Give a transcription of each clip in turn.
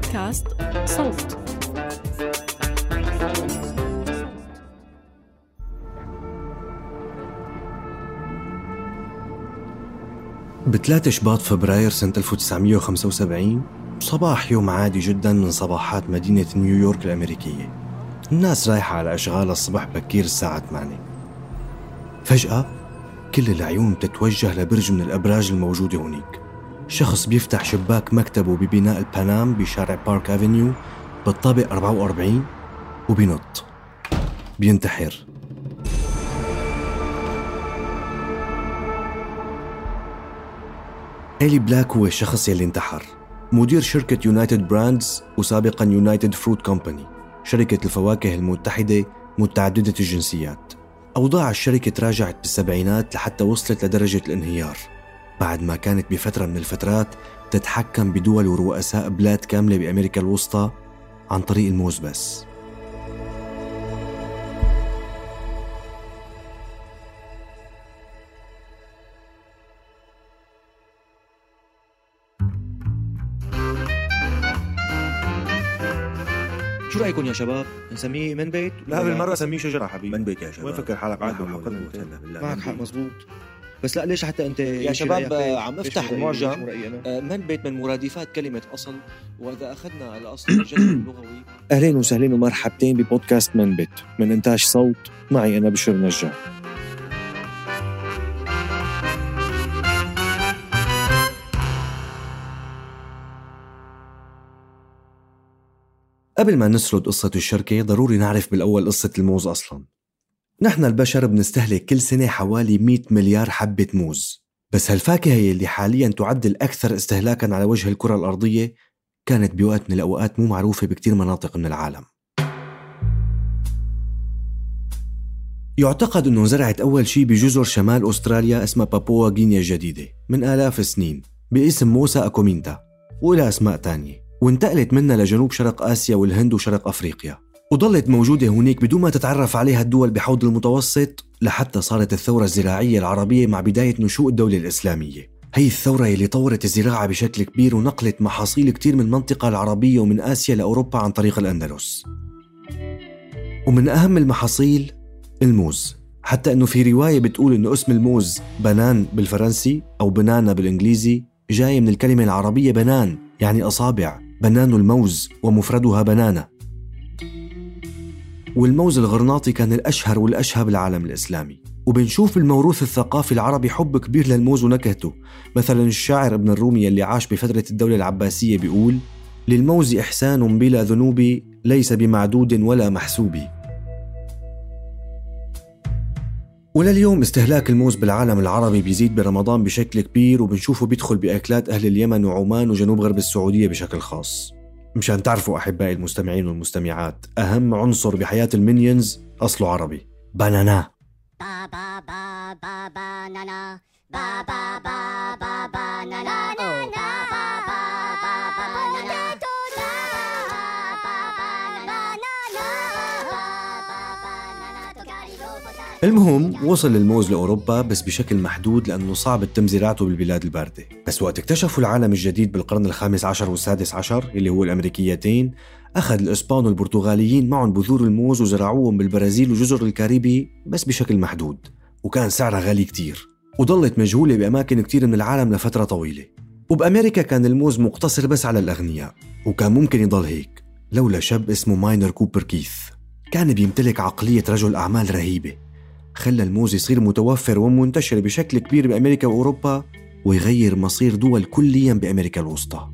بودكاست صوت. ب3 شباط فبراير سنة 1975 صباح يوم عادي جدا من صباحات مدينة نيويورك الأمريكية. الناس رايحة على أشغال الصبح بكير الساعة 8. فجأة كل العيون تتوجه لبرج من الأبراج الموجودة هناك. شخص بيفتح شباك مكتبه ببناء البانام بشارع بارك أفينيو بالطابق 44 وبينط بينتحر. إلي بلاك هو الشخص يلي انتحر، مدير شركة يونايتد براندز وسابقاً يونايتد فروت كومباني، شركة الفواكه المتحدة متعددة الجنسيات. أوضاع الشركة تراجعت بالسبعينات لحتى وصلت لدرجة الانهيار، بعد ما كانت بفترة من الفترات تتحكم بدول ورؤساء بلاد كاملة بأمريكا الوسطى عن طريق الموز بس. شو رأيكم يا شباب؟ نسميه من بيت؟ لا بالمرة سميه شجرة حبيبي. من بيت يا شباب. وين فكر حالك عاد معك حق مزبوط. بس لا ليش حتى انت يا شباب عم افتح المعجم. من بيت من مرادفات كلمة أصل، وإذا أخذنا الأصل الجذر اللغوي. أهلين وسهلين ومرحبتين ببودكاست من بيت من إنتاج صوت، معي أنا بشر نجار. قبل ما نسرد قصة الشركة ضروري نعرف بالأول قصة الموز أصلاً. نحن البشر بنستهلك كل سنة حوالي 100 مليار حبة موز، بس هالفاكهة اللي حالياً تعد الأكثر استهلاكاً على وجه الكرة الأرضية كانت بوقت من الأوقات مو معروفة بكتير مناطق من العالم. يعتقد أنه زرعت أول شي بجزر شمال أستراليا اسمها بابوا غينيا الجديدة من آلاف السنين باسم موسى أكومينتا، وإلى أسماء تانية، وانتقلت منها لجنوب شرق آسيا والهند وشرق أفريقيا، وظلت موجودة هناك بدون ما تتعرف عليها الدول بحوض المتوسط لحتى صارت الثورة الزراعية العربية مع بداية نشوء الدولة الإسلامية. هي الثورة اللي طورت الزراعة بشكل كبير ونقلت محاصيل كتير من المنطقة العربية ومن آسيا لأوروبا عن طريق الأندلس. ومن أهم المحاصيل الموز، حتى أنه في رواية بتقول أنه اسم الموز بنان بالفرنسي أو بنانا بالإنجليزي جاي من الكلمة العربية بنان يعني أصابع، بنان الموز ومفردها بنانة. والموز الغرناطي كان الأشهر والأشهى بالعالم الإسلامي، وبنشوف بالموروث الثقافي العربي حب كبير للموز ونكهته. مثلا الشاعر ابن الرومي اللي عاش بفترة الدولة العباسية بيقول: للموز إحسان بلا ذنوب ليس بمعدود ولا محسوب. ولليوم استهلاك الموز بالعالم العربي بيزيد برمضان بشكل كبير، وبنشوفه بيدخل بأكلات أهل اليمن وعمان وجنوب غرب السعودية بشكل خاص. مشان تعرفوا أحبائي المستمعين والمستمعات، أهم عنصر بحياة المينيونز أصله عربي، بانانا. بابا بابا بانانا بابا بابا بانانا المهم وصل الموز لأوروبا بس بشكل محدود لأنه صعب تتم زراعته بالبلاد الباردة. بس وقت اكتشفوا العالم الجديد بالقرن ال15 وال16 اللي هو الأمريكيتين، أخذ الإسبان والبرتغاليين معهم بذور الموز وزرعوهم بالبرازيل وجزر الكاريبي بس بشكل محدود، وكان سعرها غالي كتير، وضلت مجهولة بأماكن كتير من العالم لفترة طويلة. وبأمريكا كان الموز مقتصر بس على الأغنياء، وكان ممكن يضل هيك لولا شاب اسمه ماينر كوبر كيث. كان بيمتلك عقلية رجل أعمال رهيبة، خلى الموز يصير متوفر ومنتشر بشكل كبير بأمريكا وأوروبا، ويغير مصير دول كلياً بأمريكا الوسطى.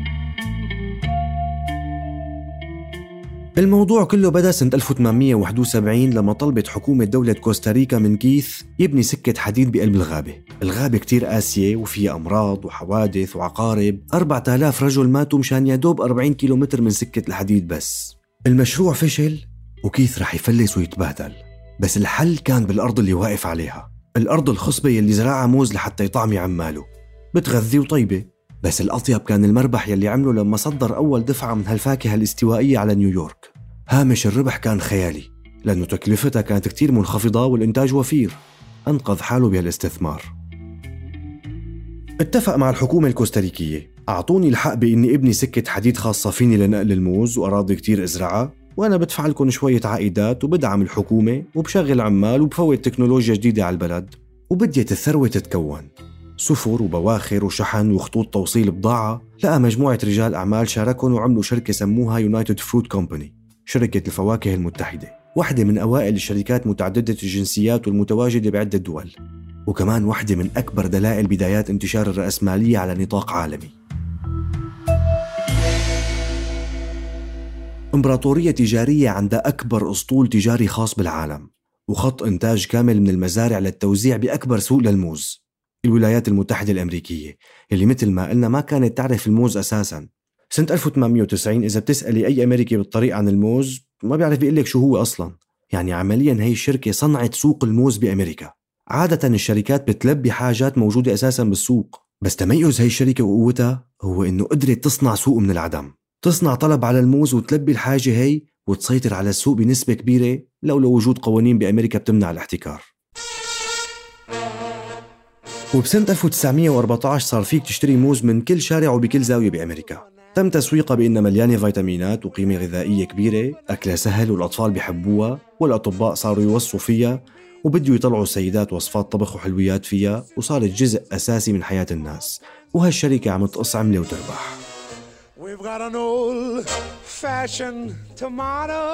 الموضوع كله بدأ سنة 1871 لما طلبت حكومة دولة كوستاريكا من كيث يبني سكة حديد بقلب الغابة. الغابة كتير قاسية وفيها أمراض وحوادث وعقارب. 4000 رجل ماتوا مشان يدوب 40 كيلومتر من سكة الحديد بس. المشروع فشل وكيث رح يفلس ويتبهدل، بس الحل كان بالأرض اللي واقف عليها، الأرض الخصبة يلي زرعها موز لحتى يطعمي عماله، بتغذي وطيبة. بس الأطيب كان المربح يلي عمله لما صدر أول دفعة من هالفاكهة الاستوائية على نيويورك. هامش الربح كان خيالي لأنه تكلفتها كانت كتير منخفضة والإنتاج وفير. أنقذ حاله بهالاستثمار. اتفق مع الحكومة الكوستاريكية أعطوني الحق بإني ابني سكة حديد خاصة فيني لنقل الموز وأراضي كتير أزرعها، وأنا بدفع لكم شوية عائدات وبدعم الحكومة وبشغل عمال وبفوت تكنولوجيا جديدة على البلد، وبديت الثروة تتكون. سفر وبواخر وشحن وخطوط توصيل بضاعة. لقى مجموعة رجال أعمال شاركهم وعملوا شركة سموها يونايتد فروت كومباني، شركة الفواكه المتحدة، واحدة من أوائل الشركات متعددة الجنسيات والمتواجدة بعدة دول، وكمان واحدة من أكبر دلائل بدايات انتشار الرأسمالية على نطاق عالمي. إمبراطورية تجارية عندها أكبر أسطول تجاري خاص بالعالم، وخط إنتاج كامل من المزارع للتوزيع بأكبر سوق للموز، الولايات المتحدة الأمريكية، اللي مثل ما قلنا ما كانت تعرف الموز أساساً. سنة 1890 إذا بتسألي أي أمريكي بالطريق عن الموز ما بيعرف يقلك شو هو أصلاً. يعني عملياً هي الشركة صنعت سوق الموز بأمريكا. عادة الشركات بتلبي حاجات موجودة أساساً بالسوق، بس تميز هي الشركة وقوتها هو إنه قدرت تصنع سوق من العدم، تصنع طلب على الموز وتلبي الحاجة هي وتسيطر على السوق بنسبة كبيرة لولا وجود قوانين بأمريكا بتمنع الاحتكار. وبسنة 1914 صار فيك تشتري موز من كل شارع وبكل زاوية بأمريكا. تم تسويقها بأنها مليانة فيتامينات وقيمة غذائية كبيرة، أكلها سهل والأطفال بيحبوها، والأطباء صاروا يوصوا فيها وبدوا يطلعوا السيدات وصفات طبخ وحلويات فيها، وصارت جزء أساسي من حياة الناس. وهالشركة عم تقص عملة وتربح. We've got an old-fashioned tomato,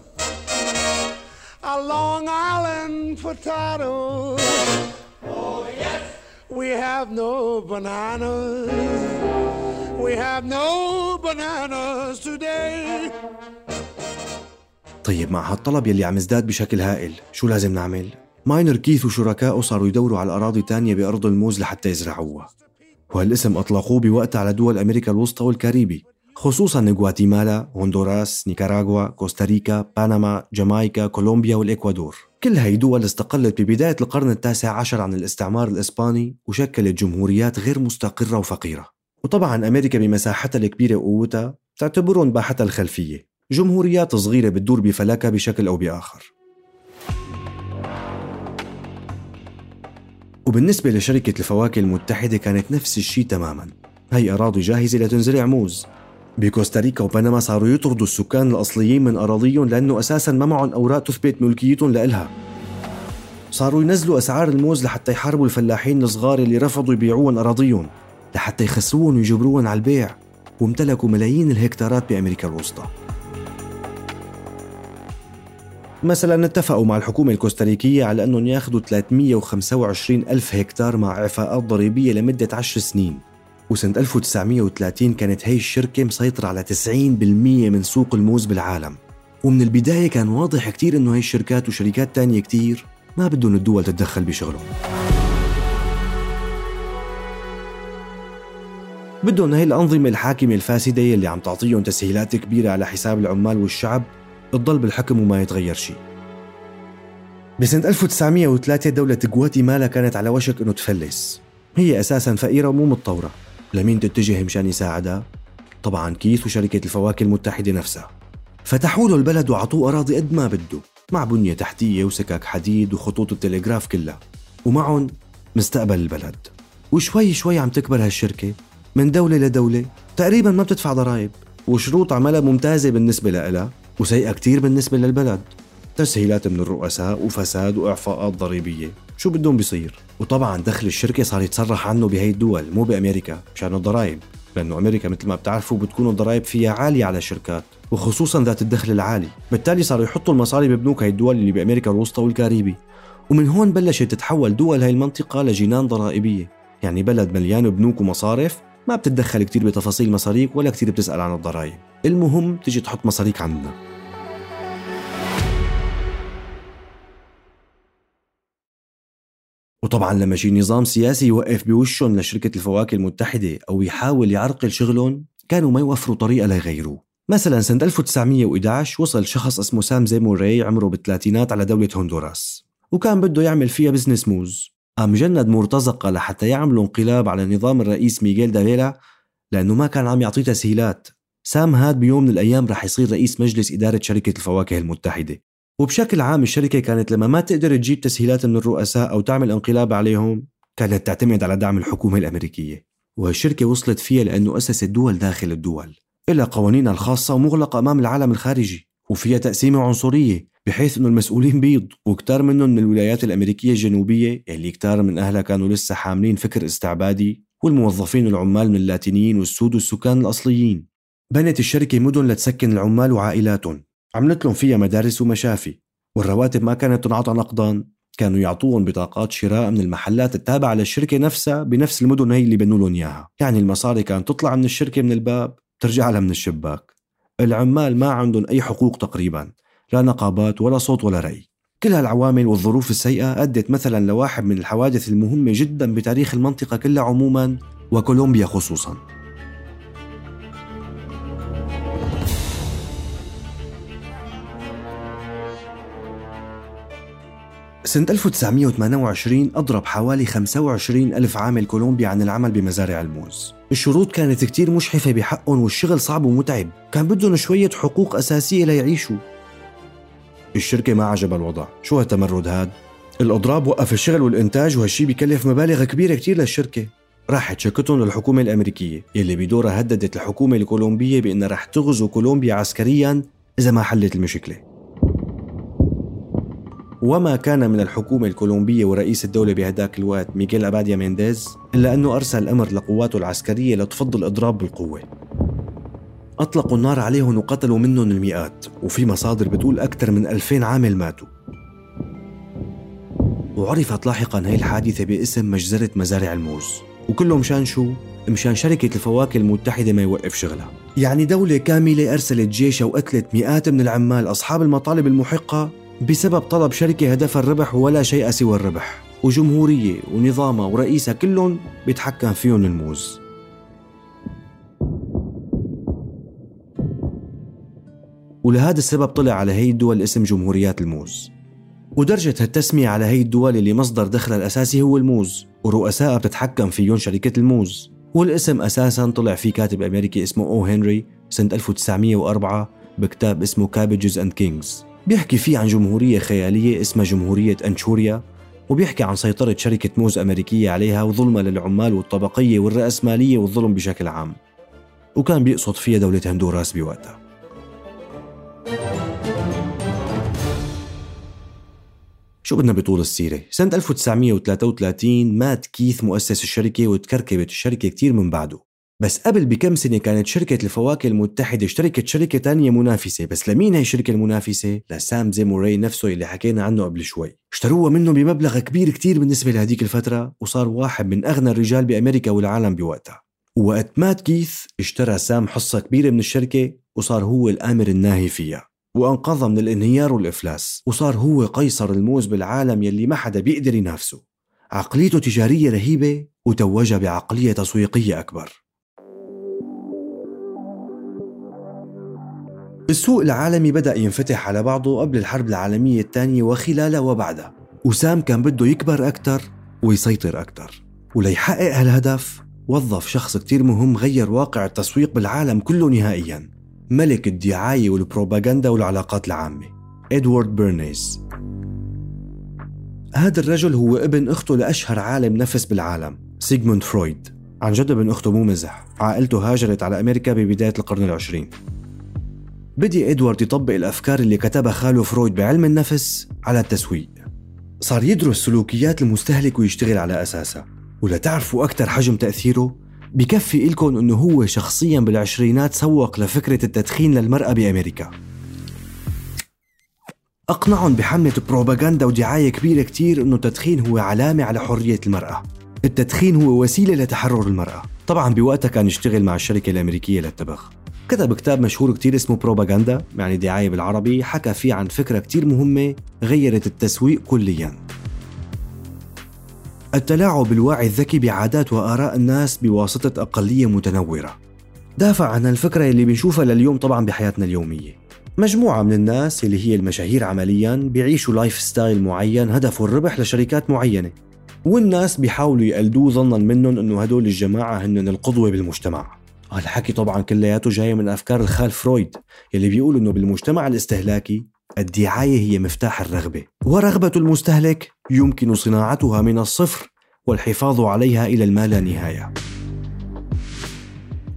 a Long Island potato. Oh yes. We have no bananas. We have no bananas today. طيب مع هالطلب يلي عم يزداد بشكل هائل شو لازم نعمل؟ ماينر كيث وشركائه صاروا يدوروا على أراضي تانية بأرض الموز لحتى يزرعوها، وهالاسم أطلقوه بوقتها على دول أمريكا الوسطى والكاريبي، خصوصاً غواتيمالا، هندوراس، نيكاراغوا، كوستاريكا، بنما، جامايكا، كولومبيا والإكوادور. كل هاي دول استقلت ببداية القرن التاسع عشر عن الاستعمار الإسباني وشكلت جمهوريات غير مستقرة وفقيرة. وطبعاً أمريكا بمساحتها الكبيرة وقوتها تعتبرهم باحتها الخلفية، جمهوريات صغيرة بتدور بفلكها بشكل أو بآخر. وبالنسبة لشركة الفواكه المتحدة كانت نفس الشيء تماماً، هي أراضي جاهزة لتنزرع موز. بكوستاريكا وبنما صاروا يطردوا السكان الأصليين من أراضيهم لأنه أساساً ما معهم أوراق تثبت ملكيتهم لإلها. صاروا ينزلوا أسعار الموز لحتى يحاربوا الفلاحين الصغار اللي رفضوا يبيعوهم أراضيهم، لحتى يخسروهم ويجبروهم على البيع، وامتلكوا ملايين الهكتارات بأمريكا الوسطى. مثلا اتفقوا مع الحكومة الكوستاريكية على أنهم ياخدوا 325 ألف هكتار مع إعفاءات ضريبية لمدة 10 سنين. وسنة 1930 كانت هاي الشركة مسيطرة على 90% من سوق الموز بالعالم. ومن البداية كان واضح كتير أنه هاي الشركات وشركات تانية كتير ما بدهم الدول تتدخل بشغلهم، بدهم هاي الأنظمة الحاكمة الفاسدة اللي عم تعطيهم تسهيلات كبيرة على حساب العمال والشعب تضل بالحكم وما يتغير شيء. بسنة 1903 دولة غواتيمالا كانت على وشك أنه تفلس، هي أساساً فقيرة ومو متطورة. لمين تتجه مشان يساعدها؟ طبعاً كيث وشركة الفواكه المتحدة نفسها. فتحوا له البلد وعطوه أراضي قد ما بده، مع بنية تحتية وسكك حديد وخطوط التلغراف كلها، ومعهم مستقبل البلد. وشوي شوي عم تكبر هالشركة من دولة لدولة، تقريباً ما بتدفع ضرائب، وشروط عملها ممتازة بالنسبة لها وسيئة كتير بالنسبة للبلد. تسهيلات من الرؤساء وفساد وإعفاءات ضريبية، شو بدهم بيصير؟ وطبعاً دخل الشركة صار يتصرح عنه بهاي الدول مو بأمريكا مشان الضرائب، لأنه أمريكا مثل ما بتعرفوا بتكون الضرائب فيها عالية على الشركات وخصوصاً ذات الدخل العالي، بالتالي صاروا يحطوا المصاري ببنوك هاي الدول اللي بأمريكا الوسطى والكاريبي. ومن هون بلشت تتحول دول هاي المنطقة لجنان ضرائبية، يعني بلد مليان بنوك ومصارف ما بتتدخل كتير بتفاصيل مصاريك ولا كتير بتسأل عن الضرائب، المهم تيجي تحط مصاريك عندنا. وطبعاً لما يجي نظام سياسي يوقف بوشهم لشركة الفواكه المتحدة أو يحاول يعرقل شغلهم، كانوا ما يوفروا طريقة ليغيروه. مثلاً سنة 1911 وصل شخص اسمه سام زيموري عمره بالثلاثينات على دولة هندوراس، وكان بده يعمل فيها بزنس موز. قام جند مرتزقة لحتى يعملوا انقلاب على نظام الرئيس ميغيل دافيلا لأنه ما كان عم يعطيه تسهيلات. سام هاد بيوم من الأيام رح يصير رئيس مجلس إدارة شركة الفواكه المتحدة. وبشكل عام الشركة كانت لما ما تقدر تجيب تسهيلات من الرؤساء أو تعمل انقلاب عليهم كانت تعتمد على دعم الحكومة الأمريكية. وهالشركة وصلت فيها لأنه أسست دول داخل الدول، إلى قوانينها الخاصة ومغلقة أمام العالم الخارجي، وفيها تقسيمة عنصرية بحيث أنه المسؤولين بيض وكتار منهم من الولايات الأمريكية الجنوبية اللي كتار من أهلها كانوا لسه حاملين فكر استعبادي، والموظفين والعمال من اللاتينيين والسود والسكان الأصليين. بنت الشركة مدن لتسكن العمال وعائلاتهم، عملت لهم فيها مدارس ومشافي، والرواتب ما كانت تنعطى نقداً، كانوا يعطوهم بطاقات شراء من المحلات التابعة للشركة نفسها بنفس المدن هي اللي بنوا لهم إياها. يعني المصاري كانت تطلع من الشركة من الباب ترجع لها من الشباك. العمال ما عندهم أي حقوق تقريباً، لا نقابات ولا صوت ولا رأي. كل هالعوامل والظروف السيئة أدت مثلاً لواحد من الحوادث المهمة جداً بتاريخ المنطقة كلها عموماً وكولومبيا خصوصاً. سنة 1928 أضرب حوالي 25,000 عامل كولومبيا عن العمل بمزارع الموز. الشروط كانت كتير مشحفة بحقهم والشغل صعب ومتعب، كان بدهم شوية حقوق أساسية ليعيشوا. الشركة ما عجب الوضع، شو هالتمرد هاد؟ الأضراب وقف الشغل والإنتاج، وهالشي بيكلف مبالغ كبيرة كتير للشركة. راحت شكتهم للحكومة الأمريكية يلي بدورها هددت الحكومة الكولومبية بأنها رح تغزو كولومبيا عسكرياً إذا ما حلت المشكلة. وما كان من الحكومة الكولومبية ورئيس الدولة بهداك الوقت ميغيل أباديا مينديز إلا أنه أرسل أمر لقواته العسكرية لتفض الإضراب بالقوة. أطلقوا النار عليهم وقتلوا منهم المئات، وفي مصادر بتقول أكثر من 2000 عامل ماتوا. وعرفت لاحقاً هاي الحادثة باسم مجزرة مزارع الموز، وكله مشان شو؟ مشان شركة الفواكه المتحدة ما يوقف شغلها. يعني دولة كاملة أرسلت جيشها وقتلت مئات من العمال أصحاب المطالب المحقة بسبب طلب شركة هدفها الربح ولا شيء سوى الربح، وجمهورية ونظامها ورئيسها كلهم بيتحكم فيهم الموز. ولهذا السبب طلع على هي الدول اسم جمهوريات الموز، ودرجة هالتسمية على هي الدول اللي مصدر دخلها الأساسي هو الموز، ورؤسائها بتتحكم فيهم شركة الموز. والاسم أساساً طلع فيه كاتب أمريكي اسمه أو هنري سنة 1904 بكتاب اسمه كابجز أند كينجز، بيحكي فيه عن جمهورية خيالية اسمها جمهورية أنشوريا، وبيحكي عن سيطرة شركة موز أمريكية عليها وظلمها للعمال والطبقية والرأسمالية والظلم بشكل عام، وكان بيقصد فيها دولة هندوراس بوقتها. شو بدنا بطول السيرة؟ سنة 1933 مات كيث مؤسس الشركة، وتكركبت الشركة كتير من بعده. بس قبل بكم سنة كانت شركة الفواكه المتحدة اشتركت شركة تانية منافسة. بس لمين هي الشركة المنافسة؟ لسام زيموري نفسه اللي حكينا عنه قبل شوي. اشتروها منه بمبلغ كبير كتير بالنسبة لهديك الفترة، وصار واحد من أغنى الرجال بأمريكا والعالم بوقتها. ووقت مات كيث اشترى سام حصة كبيرة من الشركة، وصار هو الآمر الناهي فيها، وأنقذها من الانهيار والإفلاس، وصار هو قيصر الموز بالعالم يلي ما حدا بيقدر ينافسه. عقليته تجارية رهيبة وتوجها بعقلية تسويقية أكبر. السوق العالمي بدأ ينفتح على بعضه قبل الحرب العالمية الثانية وخلالها وبعدها، وسام كان بده يكبر أكتر ويسيطر أكتر. وليحقق هالهدف وظف شخص كتير مهم غير واقع التسويق بالعالم كله نهائياً، ملك الدعاية والبروباغندا والعلاقات العامة، إدوارد بيرنيز. هذا الرجل هو ابن أخته لأشهر عالم نفس بالعالم، سيغموند فرويد. عن جد ابن أخته، مو مزح. عائلته هاجرت على أمريكا ببداية القرن العشرين. بدي إدوارد يطبق الأفكار اللي كتبها خاله فرويد بعلم النفس على التسويق. صار يدرس سلوكيات المستهلك ويشتغل على أساسها. ولتعرفوا أكتر حجم تأثيره، بكفي إلكم أنه هو شخصياً بالعشرينات سوق لفكرة التدخين للمرأة بأمريكا. أقنعهم بحملة بروباغندا ودعاية كبيرة كتير أنه التدخين هو علامة على حرية المرأة، التدخين هو وسيلة لتحرر المرأة. طبعاً بوقتها كان يشتغل مع الشركة الأمريكية للتبغ. كتب كتاب مشهور كتير اسمه بروباغندا، يعني دعاية بالعربي، حكى فيه عن فكرة كتير مهمة غيرت التسويق كلياً: التلاعب بالوعي الذكي بعادات وآراء الناس بواسطة أقلية متنورة. دافع عن الفكرة اللي بنشوفها لليوم طبعاً بحياتنا اليومية. مجموعة من الناس اللي هي المشاهير عملياً بيعيشوا لايف ستايل معين هدفه الربح لشركات معينة، والناس بيحاولوا يقلدوه ظناً منهم أنه هدول الجماعة هن القدوة بالمجتمع. هالحكي طبعاً كلياته جاي من أفكار الخال فرويد اللي بيقول أنه بالمجتمع الاستهلاكي الدعاية هي مفتاح الرغبة، ورغبة المستهلك يمكن صناعتها من الصفر والحفاظ عليها إلى ما لا نهاية.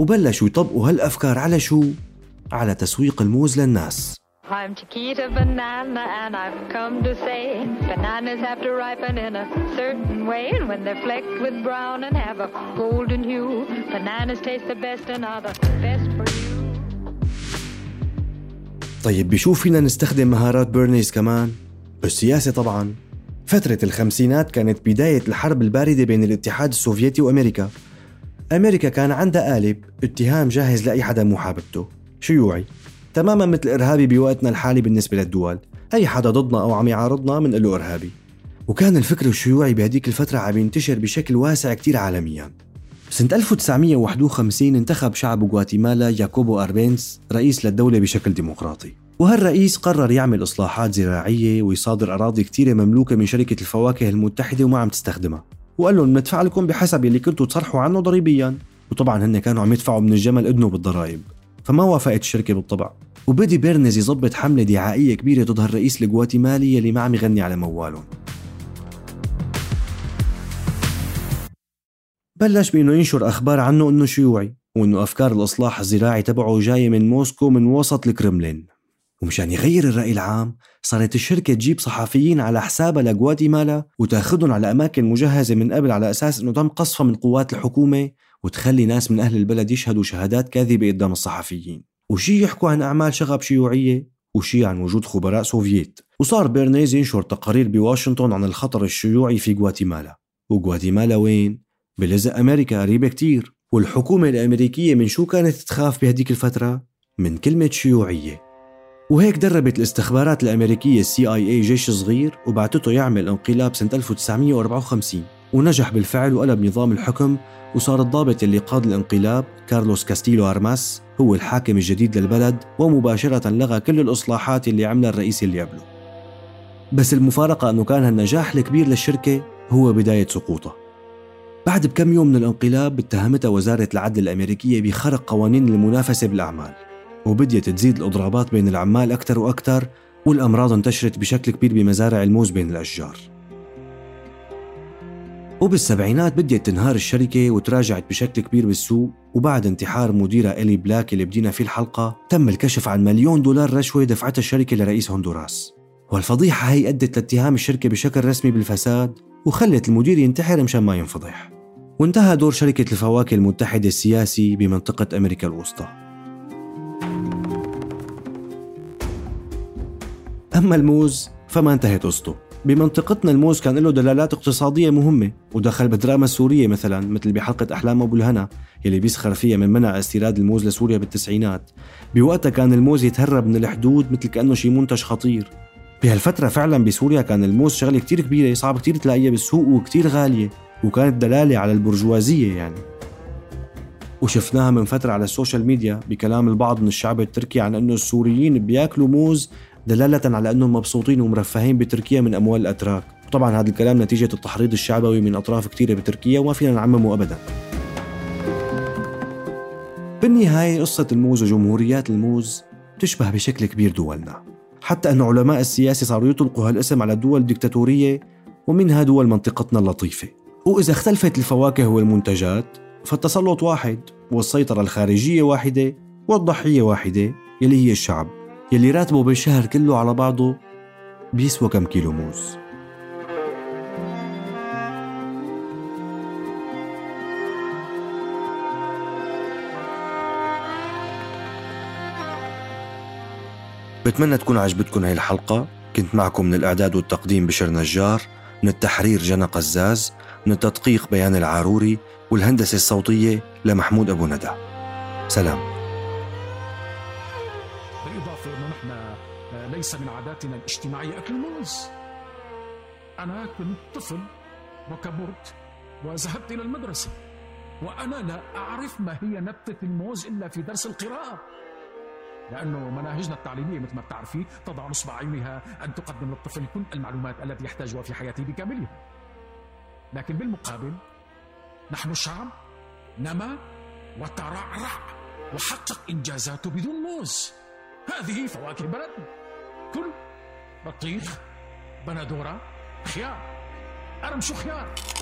وبلشوا يطبقوا هالأفكار على شو؟ على تسويق الموز للناس. I'm Chiquita Banana and I've come to say bananas have to ripen in a certain way, and when they're flecked with brown and have a golden hue, bananas taste the best and are the best for you. طيب بشوف فينا نستخدم مهارات بيرنيز كمان؟ بالسياسة طبعاً. فترة الخمسينات كانت بداية الحرب الباردة بين الاتحاد السوفيتي وأمريكا. أمريكا كان عندها قالب اتهام جاهز لأي حدا مو حاببته، شيوعي، تماماً مثل إرهابي بوقتنا الحالي بالنسبة للدول. أي حدا ضدنا أو عم يعارضنا من له إرهابي. وكان الفكر الشيوعي بهديك الفترة عم ينتشر بشكل واسع كتير عالمياً. سنة 1951 انتخب شعب غواتيمالا ياكوبو أربينز رئيس للدولة بشكل ديمقراطي، وهالرئيس قرر يعمل إصلاحات زراعية ويصادر أراضي كتيرة مملوكة من شركة الفواكه المتحدة وما عم تستخدمها، وقال لهم ندفع لكم بحسب اللي كنتوا تصرحوا عنه ضريبياً. وطبعاً هن كانوا عم يدفعوا من الجمل إذنه بالضرائب، فما وافقت الشركة بالطبع. وبدي بيرنيز يضبط حملة دعائية كبيرة ضد هالرئيس الغواتيمالي اللي ما عم يغني على موالهم. بلش بأنه ينشر أخبار عنه أنه شيوعي، وأنه أفكار الإصلاح الزراعي تبعه جاية من موسكو من وسط الكرملين. ومشان يغير الرأي العام صارت الشركة تجيب صحفيين على حسابها لغواتيمالا وتاخدهم على أماكن مجهزة من قبل على أساس أنه تم قصفها من قوات الحكومة، وتخلي ناس من أهل البلد يشهدوا شهادات كاذبة قدام الصحفيين، وشي يحكوا عن أعمال شغب شيوعية وشي عن وجود خبراء سوفييت. وصار بيرنيز ينشر تقارير بواشنطن عن الخطر الشيوعي في غواتيمالا. وغواتيمالا وين؟ بلزق أمريكا قريبة كتير. والحكومة الأمريكية من شو كانت تخاف بهديك الفترة؟ من كلمة شيوعية. وهيك دربت الاستخبارات الأمريكية CIA جيش صغير وبعتته يعمل انقلاب سنة 1954، ونجح بالفعل وقلب نظام الحكم، وصار الضابط اللي قاد الانقلاب كارلوس كاستيلو أرماس هو الحاكم الجديد للبلد، ومباشرة لغى كل الإصلاحات اللي عملها الرئيس اللي قبله. بس المفارقة أنه كان هالنجاح الكبير للشركة هو بداية سقوطها. بعد بكم يوم من الانقلاب اتهمتها وزارة العدل الأمريكية بخرق قوانين المنافسة بالأعمال، وبديت تزيد الإضرابات بين العمال أكثر وأكثر، والأمراض انتشرت بشكل كبير بمزارع الموز بين الأشجار. وبالسبعينات بديت تنهار الشركة وتراجعت بشكل كبير بالسوق، وبعد انتحار مديرها إلي بلاك اللي بدينا فيه الحلقة تم الكشف عن $1,000,000 رشوة دفعتها الشركة لرئيس هندوراس. والفضيحة هي أدت لاتهام الشركة بشكل رسمي بالفساد، وخلت المدير ينتحر مشان ما ينفضح. وانتهى دور شركة الفواكه المتحدة السياسي بمنطقة أمريكا الوسطى. أما الموز فما انتهت قصته. بمنطقتنا الموز كان له دلالات اقتصادية مهمة، ودخل بالدراما السورية مثلا مثل بحلقة أحلام أبو الهنا يلي بيسخر فيها من منع استيراد الموز لسوريا بالتسعينات. بوقتها كان الموز يتهرب من الحدود مثل كأنه شي منتج خطير. بهالفترة فعلا بسوريا كان الموز شغلة كتير كبيرة، صعب كتير تلاقيها بالسوق وكتير غالية، وكانت دلالة على البرجوازية يعني. وشفناها من فترة على السوشيال ميديا بكلام البعض من الشعب التركي عن أنه السوريين بياكلوا موز دلالة على أنهم مبسوطين ومرفهين بتركيا من أموال الأتراك. طبعا هذا الكلام نتيجة التحريض الشعبوي من أطراف كتيرة بتركيا وما فينا نعممه أبدا. بالنهاية قصة الموز وجمهوريات الموز تشبه بشكل كبير دولنا، حتى أن علماء السياسة صاروا يطلقوا هالاسم على الدول الدكتاتورية ومنها دول منطقتنا اللطيفة. وإذا اختلفت الفواكه والمنتجات فالتسلط واحد، والسيطرة الخارجية واحدة، والضحية واحدة يلي هي الشعب يلي راتبه بالشهر كله على بعضه بيسوى كم كيلو موز. بتمنى تكون عجبتكم هاي الحلقة. كنت معكم من الإعداد والتقديم بشر نجار، من التحرير جنى قزاز، من التدقيق بيان العاروري، والهندسة الصوتية لمحمود أبو ندى. سلام. بالإضافة أنه نحن ليس من عاداتنا الاجتماعية أكل الموز. أنا كنت طفل وكبرت وذهبت إلى المدرسة، وأنا لا أعرف ما هي نبتة الموز إلا في درس القراءة، لأنه مناهجنا التعليمية مثل ما بتعرفي تضع نصب عينها أن تقدم للطفل كل المعلومات التي يحتاجها في حياته بكاملها. لكن بالمقابل نحن شعب نما وترعرع وحقق إنجازاته بدون موز. هذه فواكه بلدنا: كل بطيخ، بندورة، خيار. أنا مش خيار.